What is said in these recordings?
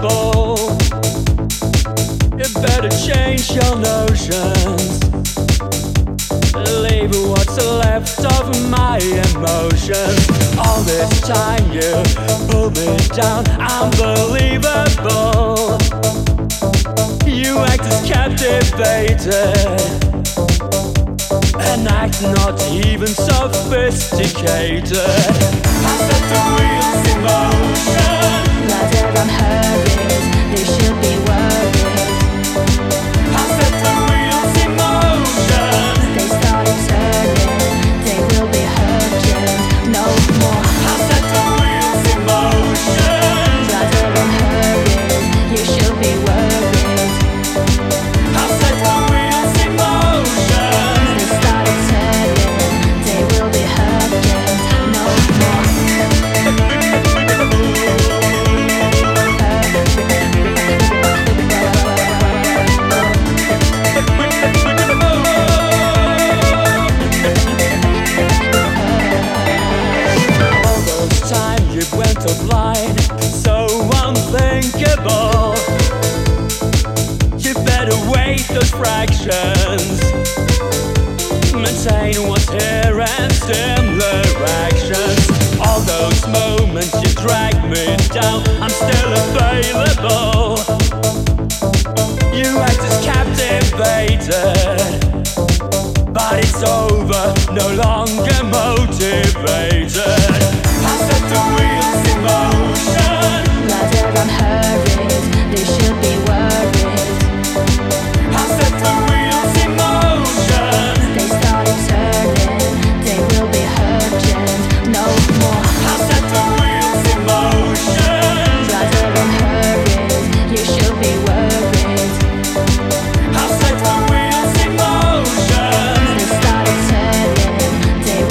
unbelievable. You better change your notions. Leave what's left of my emotions. All this time you pull me down, unbelievable. You act as captivated and act not even sophisticated. I set the wheels in motion. Rather than hurried, they should be worried. I set the wheels in motion. They started turning, they will be urgent. No more. I set the wheels in motion. Rather than hurried, you should be worried. I set the wheels in motion. They started turning, they will be urgent. No more. All those times you went offline, so unthinkable. You better wait those fractions. Maintain what's here and similar actions. All those moments you drag me down, I'm still available. You act as captivated, but it's over, no longer motivated. I set the wheels in motion. Rather than hurried, they should be worried. I set the wheels in motion. They started turning, they will be urgent. No more. I set the wheels in motion. Rather than hurried, you should be worried. I set the wheels in motion. They started turning, they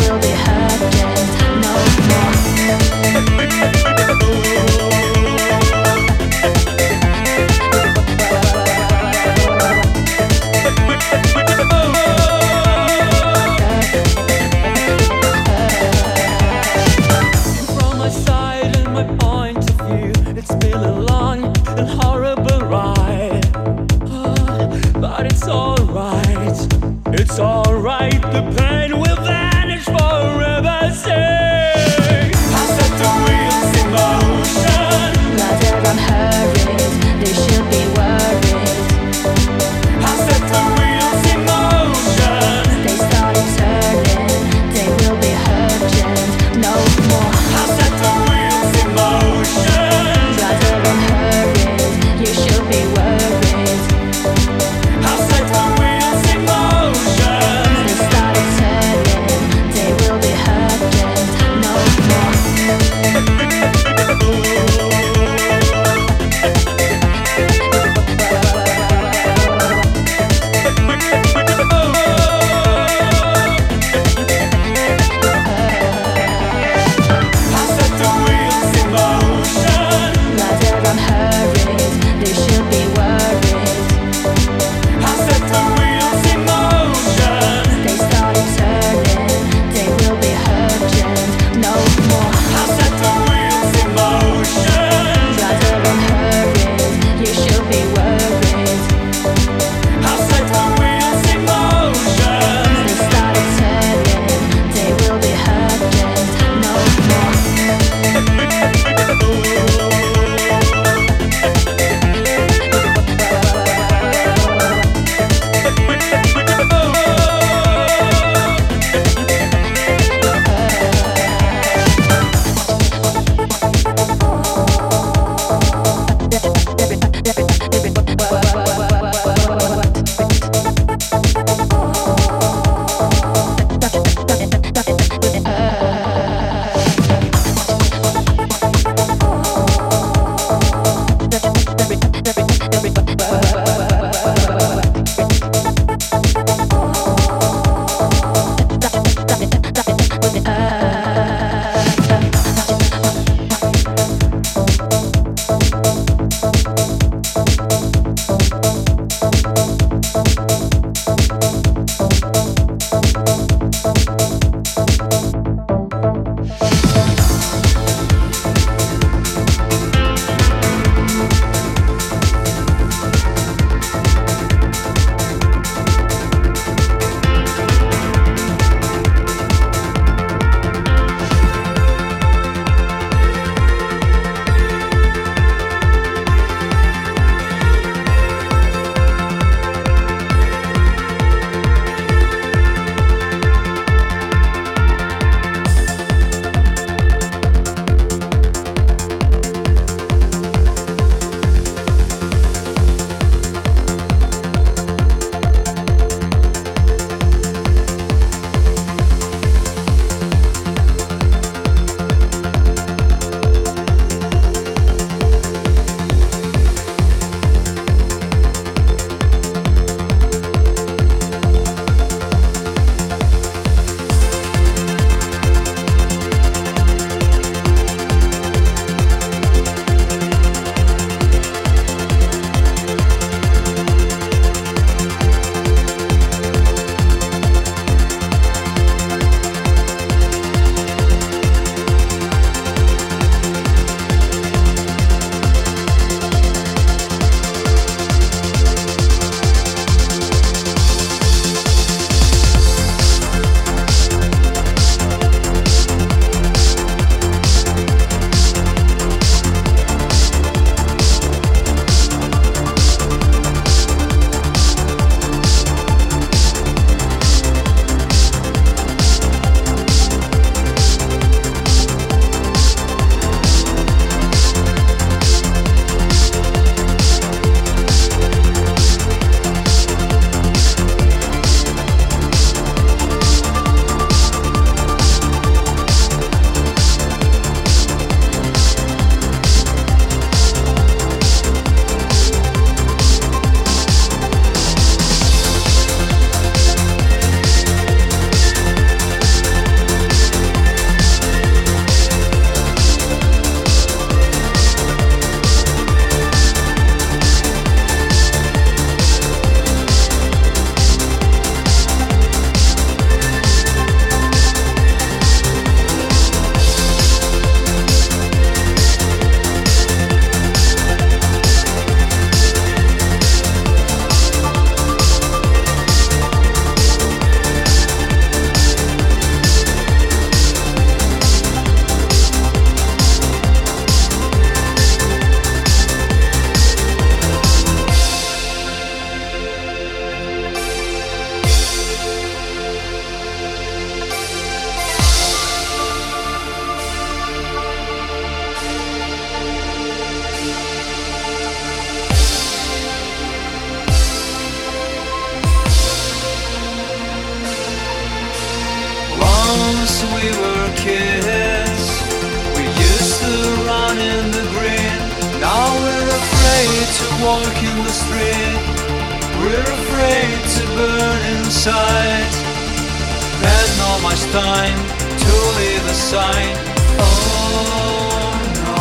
to walk in the street. We're afraid to burn inside. There's not much time to leave a sign. Oh no.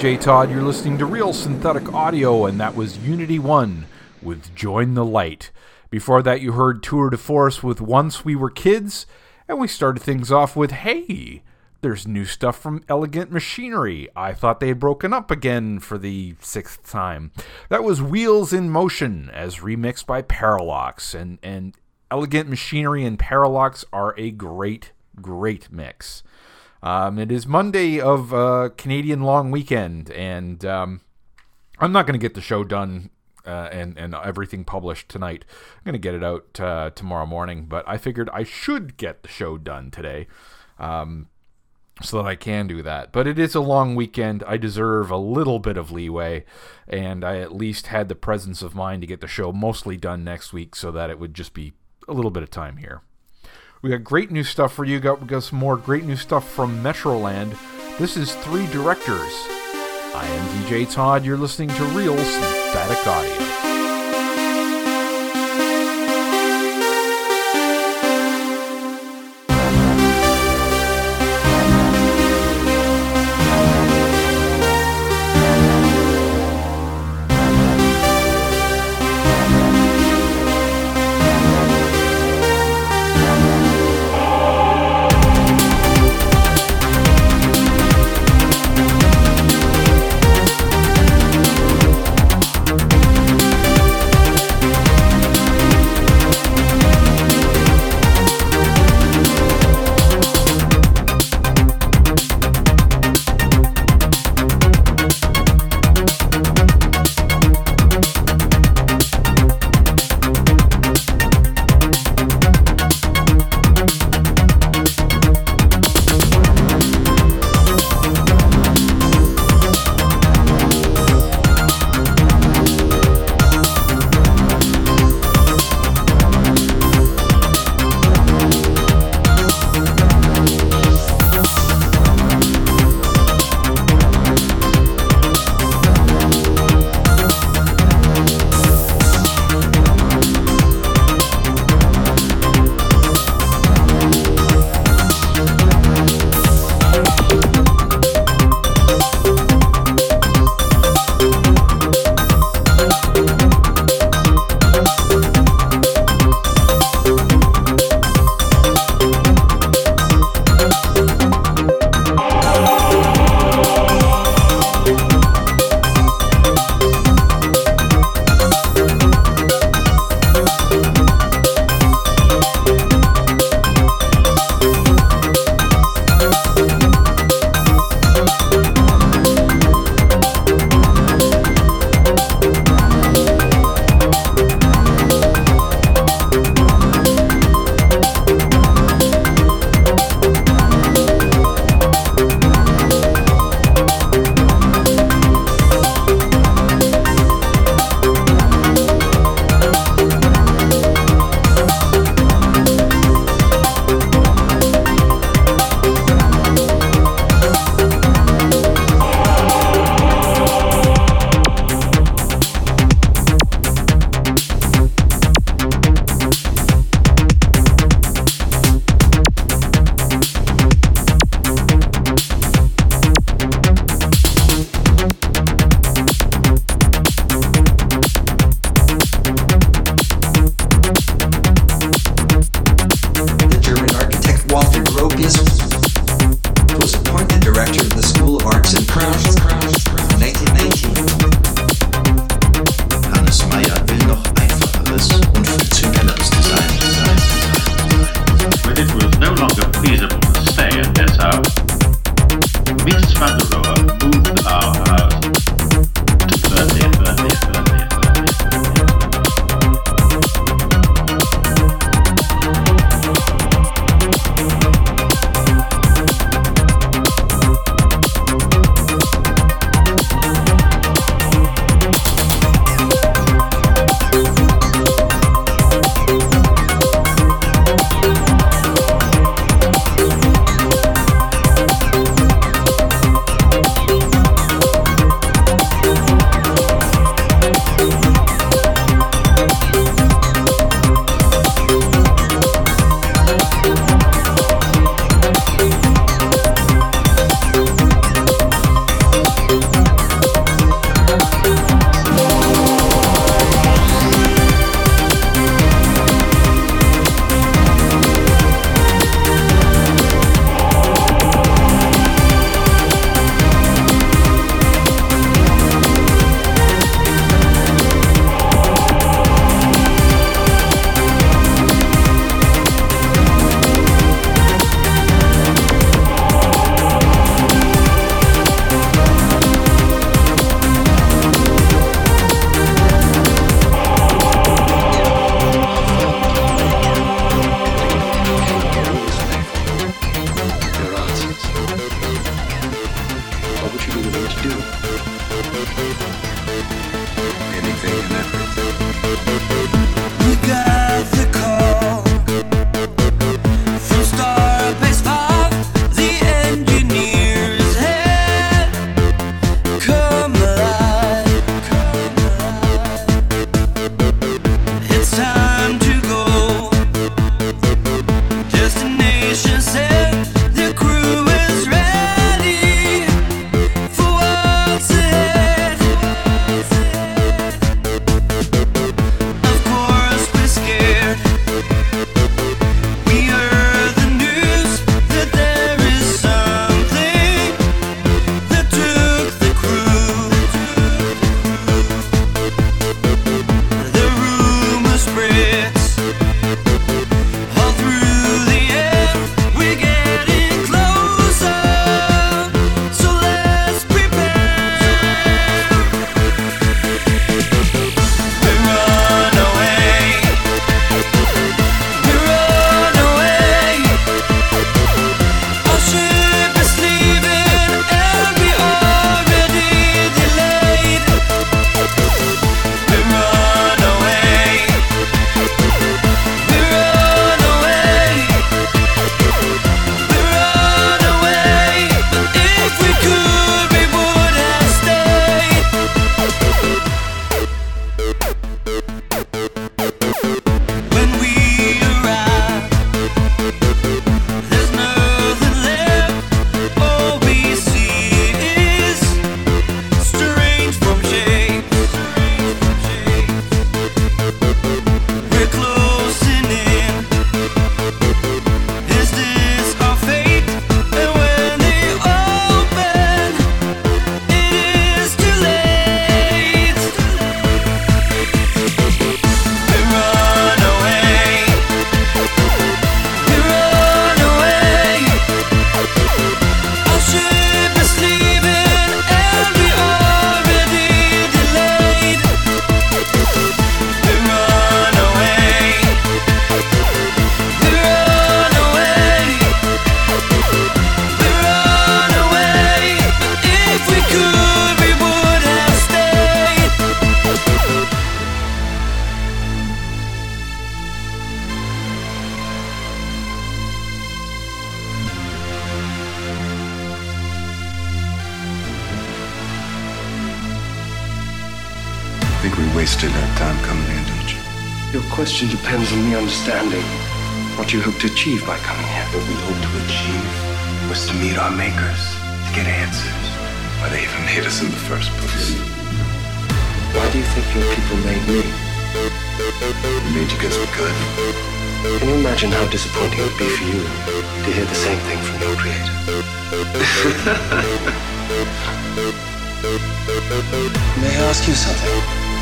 DJ Todd. You're listening to Real Synthetic Audio, and that was Unity 1 with Join the Light. Before that, you heard Tour de Force with Once We Were Kids, and we started things off with Hey, there's new stuff from Elegant Machinery. I thought they had broken up again for the 6th time. That was Wheels in Motion, as remixed by Parallax, and Elegant Machinery and Parallax are a great mix. It is Monday of Canadian long weekend, and I'm not going to get the show done and everything published tonight. I'm going to get it out tomorrow morning, but I figured I should get the show done today so that I can do that. But it is a long weekend. I deserve a little bit of leeway, and I at least had the presence of mind to get the show mostly done next week so that it would just be a little bit of time here. We got great new stuff for you. We got some more great new stuff from Metroland. This is Three Directors. I am DJ Todd. You're listening to Real Synthetic Audio. wasted that time coming here, don't you? Your question depends on me understanding what you hope to achieve by coming here. What we hope to achieve was to meet our makers, to get answers. Why they even made us in the first place. Why do you think your people made me? They made you because we're good. Can you imagine how disappointing it would be for you to hear the same thing from your creator? May I ask you something?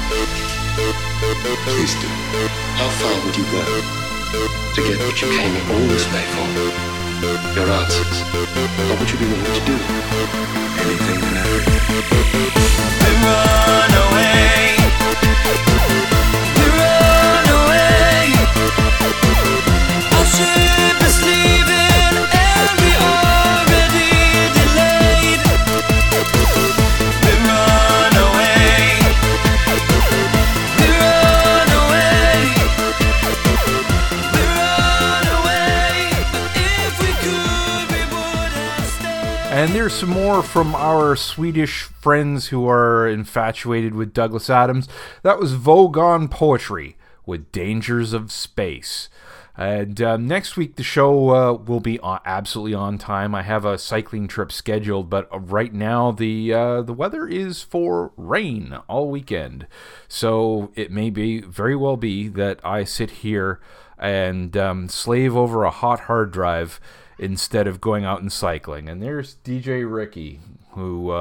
Please do. How far would you go to get what you came all this way for? Your answers. What would you be willing to do? Anything and everything. We run away. We run away. Our ship is leaving and we already delayed. We run away. We run away. We run away. But if we could, we would have stayed. And there's some more from our Swedish friends who are infatuated with Douglas Adams. That was Vogon Poetry with Dangers of Space. And next week the show will be absolutely on time. I have a cycling trip scheduled, but right now the weather is for rain all weekend. So it may very well be that I sit here and slave over a hot hard drive instead of going out and cycling. And there's DJ Ricky, who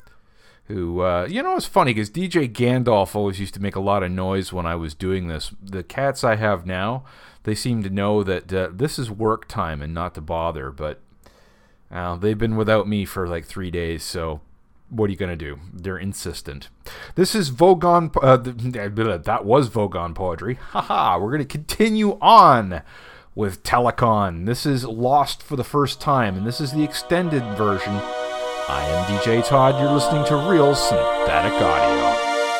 it's funny because DJ Gandalf always used to make a lot of noise when I was doing this. The cats I have now, they seem to know that this is work time and not to bother, but they've been without me for like 3 days, so what are you going to do? They're insistent. This is Vogon, that was Vogon Poetry. Haha, we're going to continue on with Telecon. This is Lost for the First Time, and this is the extended version. I am DJ Todd. You're listening to Real Synthetic Audio.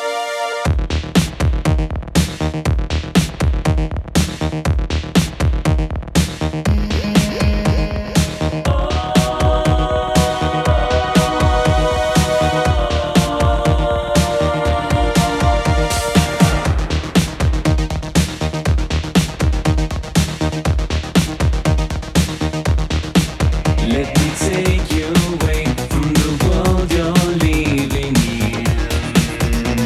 Let me take you away from the world you're leaving here.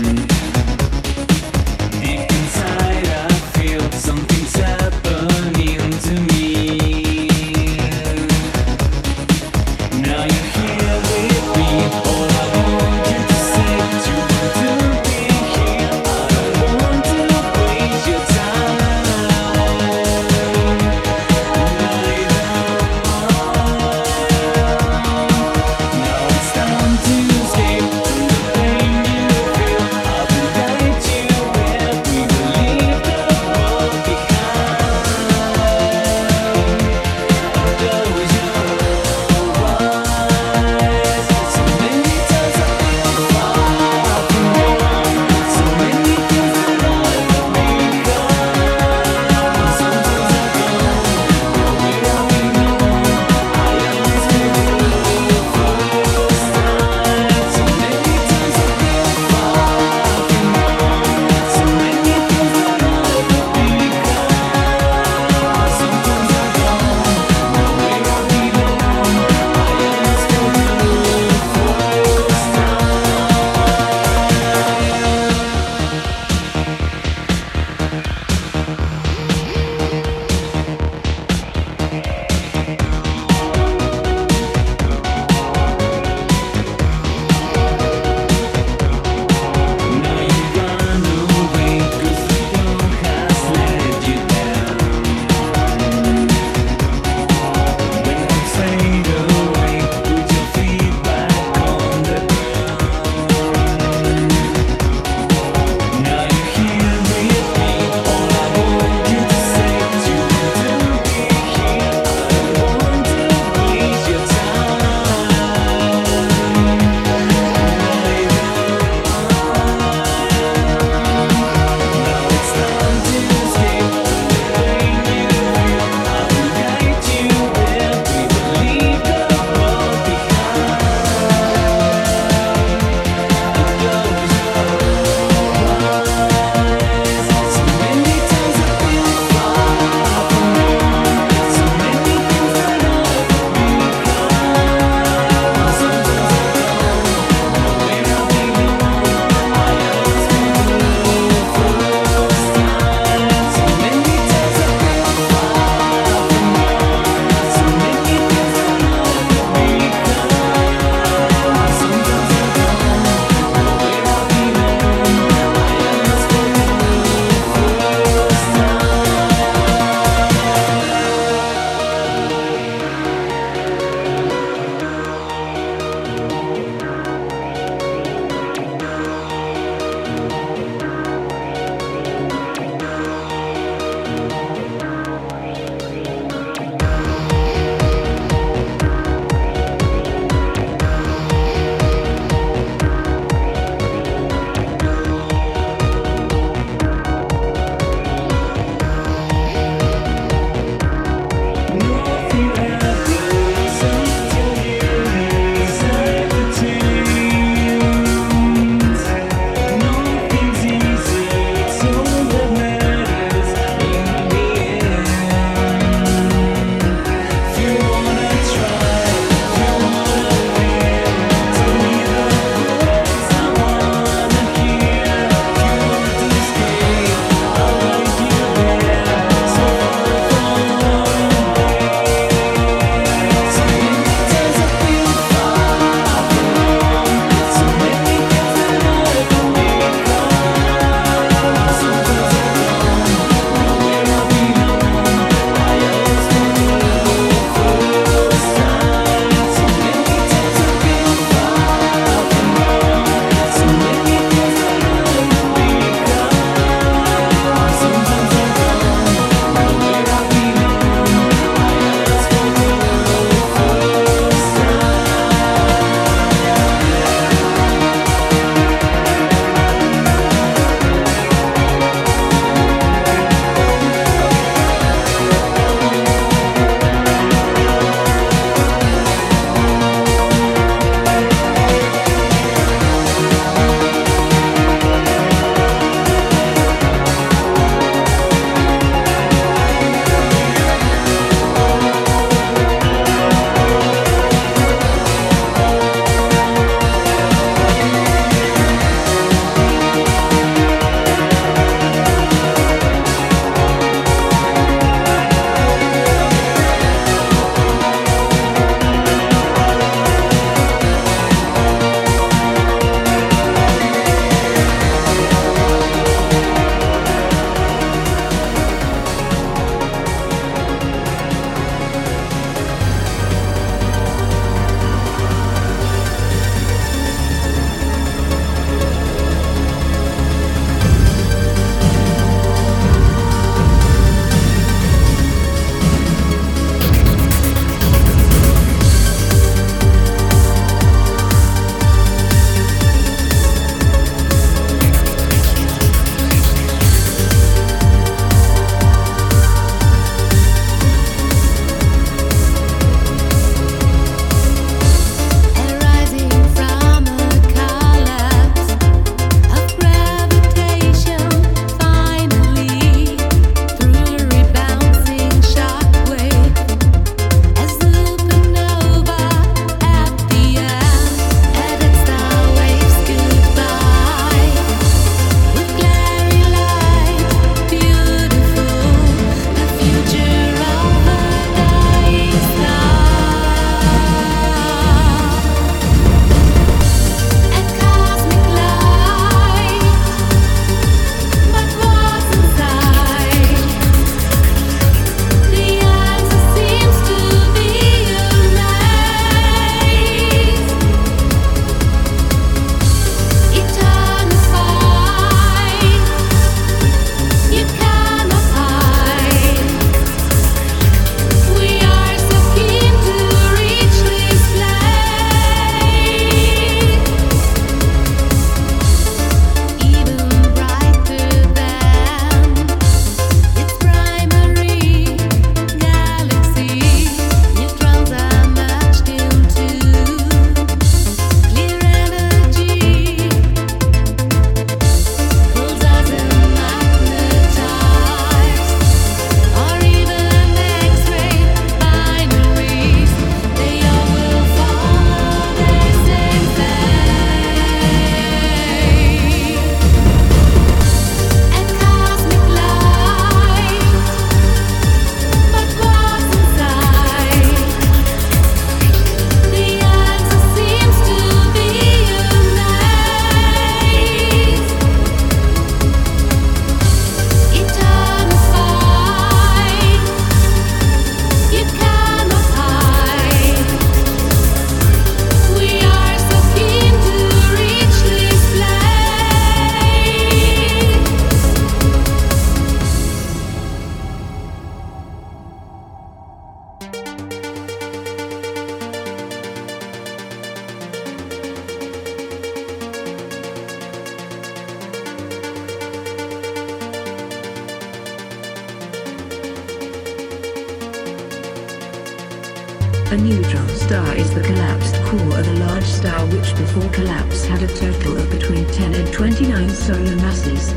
A neutron star is the collapsed core of a large star which before collapse had a total of between 10 and 29 solar masses.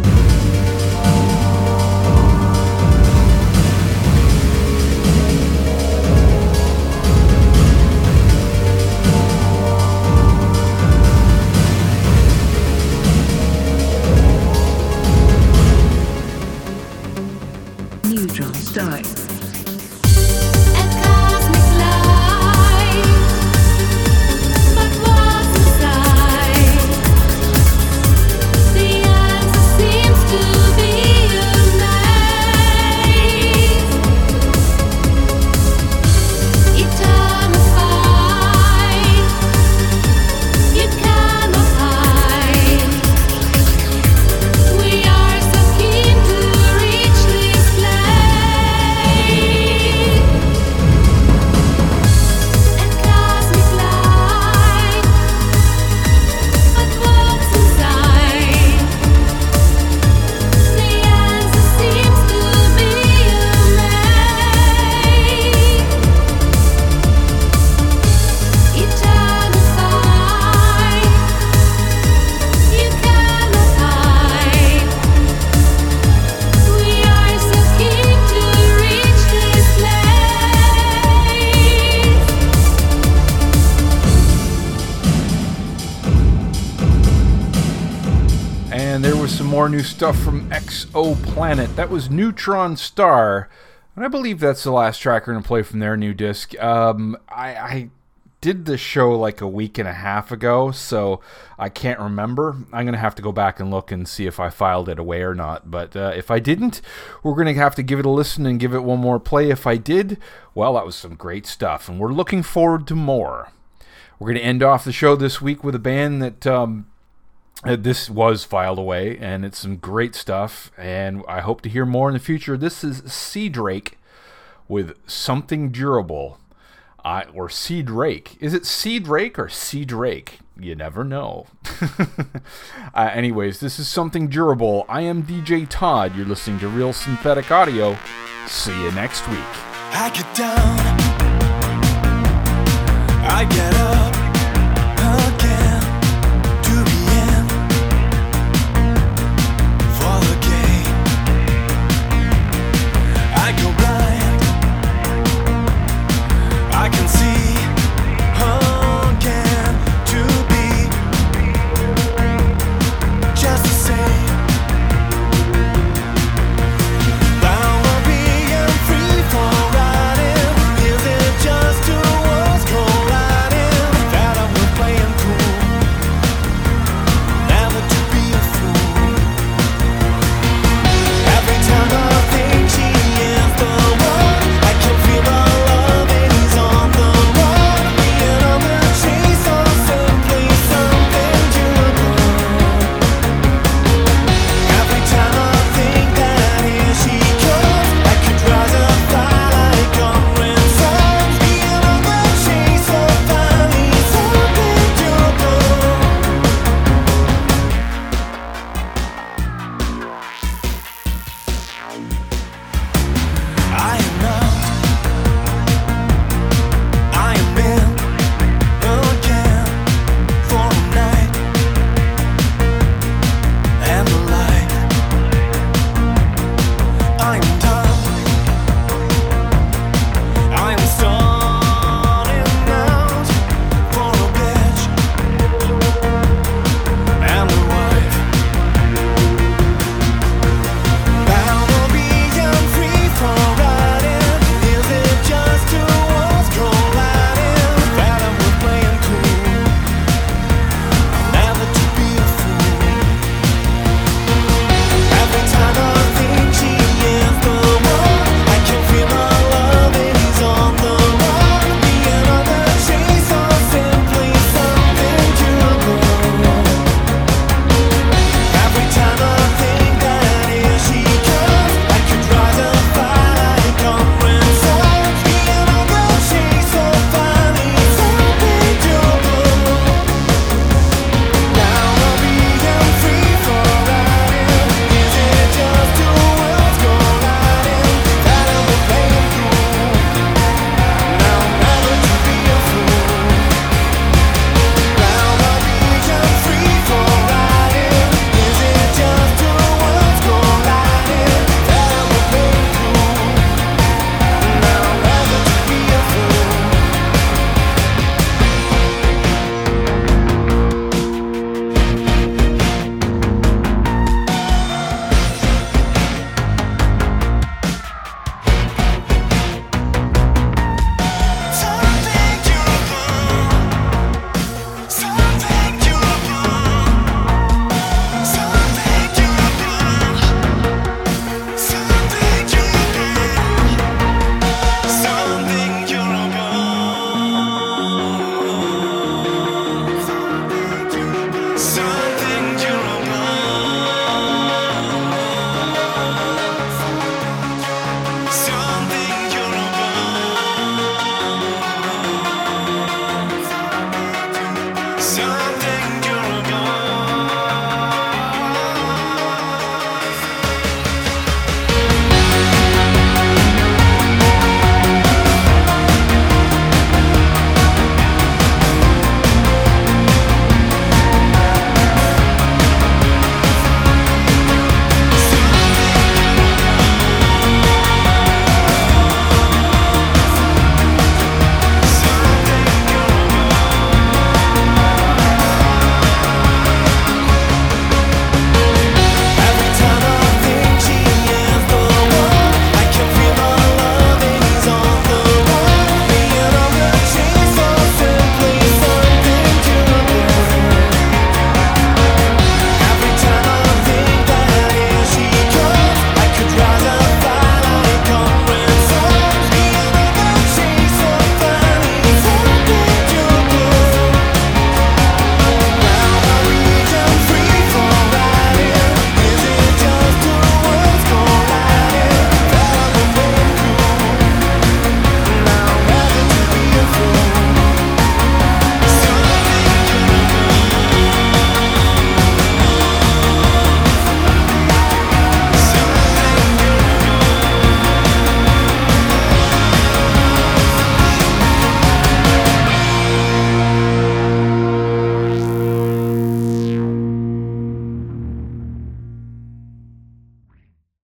Neutron star. More new stuff from Exoplanet. That was Neutron Star, and I believe that's the last track we're going to play from their new disc. I did this show like a week and a half ago, so I can't remember. I'm going to have to go back and look and see if I filed it away or not, but if I didn't, we're going to have to give it a listen and give it one more play. If I did, well, that was some great stuff, and we're looking forward to more. We're going to end off the show this week with a band that this was filed away, and it's some great stuff, and I hope to hear more in the future. This is Sea Drake with Something Durable, or Sea Drake. Is it Sea Drake or Sea Drake? You never know. Anyways, this is Something Durable. I am DJ Todd. You're listening to Real Synthetic Audio. See you next week. I get down, I get up,